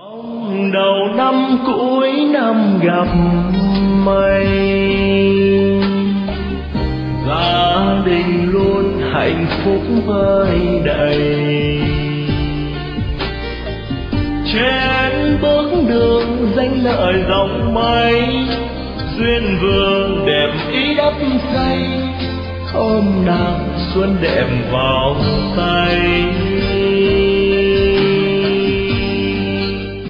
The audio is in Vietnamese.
Mong đầu năm cuối năm gặp mây, gia đình luôn hạnh phúc vơi đầy. Trên bước đường danh lợi dòng mây, duyên vương đẹp ý đắp xây. Hôm nào xuân đẹp vào tay,